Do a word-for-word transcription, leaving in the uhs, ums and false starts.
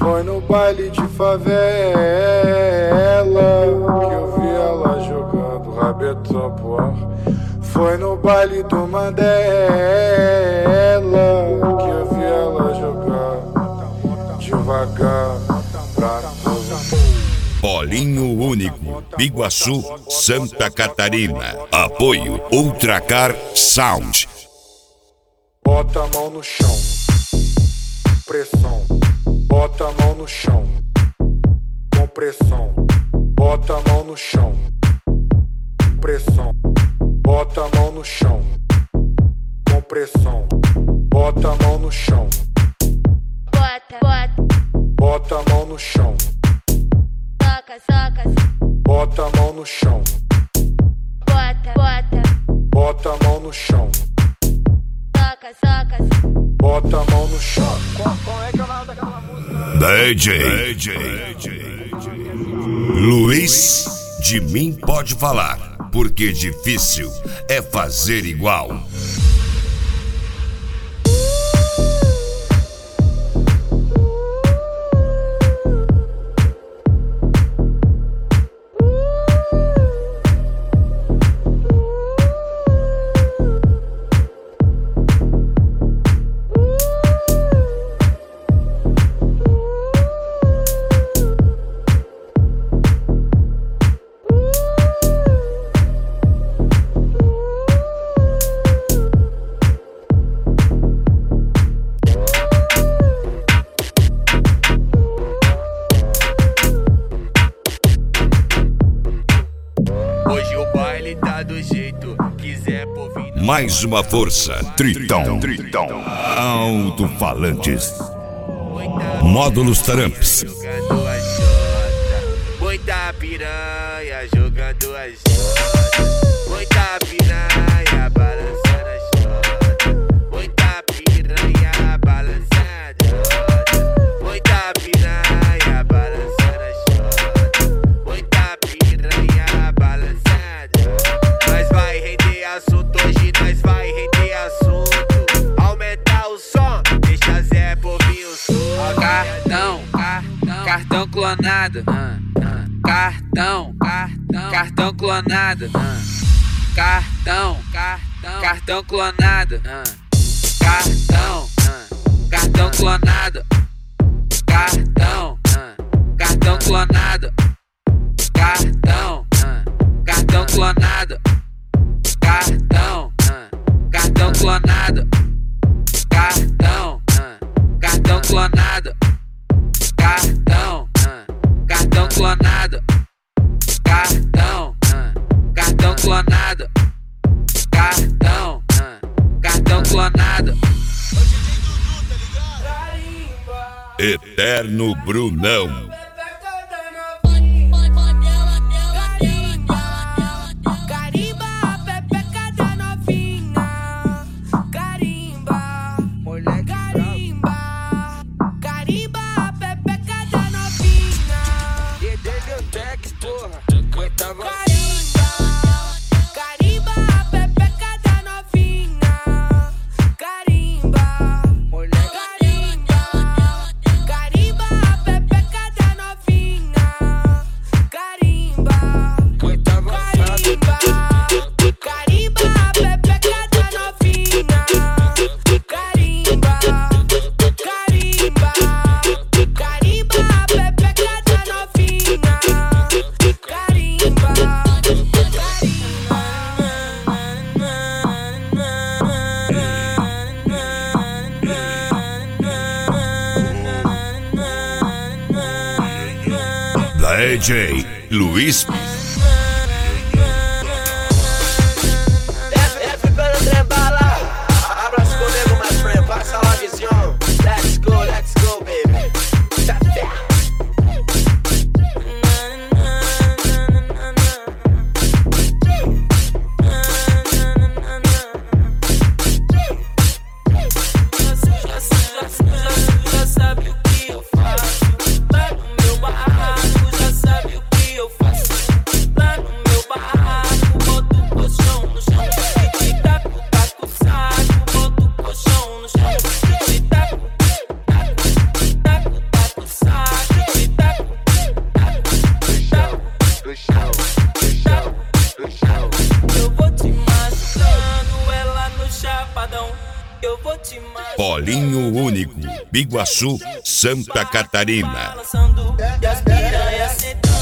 Foi no baile de favela que eu vi ela jogando rabetão pro ar. Foi no baile do Mandela que eu vi ela jogar devagar pra todo. Polinho Único, Biguaçu, Santa Catarina. Apoio Ultracar Sound. Bota a mão no chão, pressão. Bota a mão no chão, com pressão. Bota a mão no chão, pressão. Bota a mão no chão, com pressão. Bota a mão no chão. Bota, bota. Bota a mão no chão. Soca, soca. Bota a mão no chão. Bota, bota. Bota a mão no chão. Soca, soca. Bota a mão no chão. Qual é que é o nome daquela música? D J, D J Luiz, de mim pode falar, porque difícil é fazer igual. Mais uma força, Tritão, Tritão, Alto-falantes, módulos Taramps. Jogando a jota, muita piranha jogando a jota, muita piranha balançando a jota, muita piranha balançando a jota, muita piranha balançando a jota, muita piranha balançando a jota. Nós vai render assunto hoje, nós vai render assunto. Aumentar o som, deixa Zé Povinho surdo. Cartão, cartão, cartão clonado. Cartão, cartão, cartão clonado. Cartão, cartão, cartão clonado. Cartão, cartão clonado. Cartão, cartão clonado. Cartão, cartão clonado. Cartão, cartão clonado. Cartão, cartão clonado. Cartão, cartão clonado. Cartão, cartão clonado. Cartão, cartão clonado. Eterno Brunão. D J Luiz. Sabe o que eu faço? Cabelinho Único, Biguaçu, Santa Catarina. Balançando e as piranhas sentando.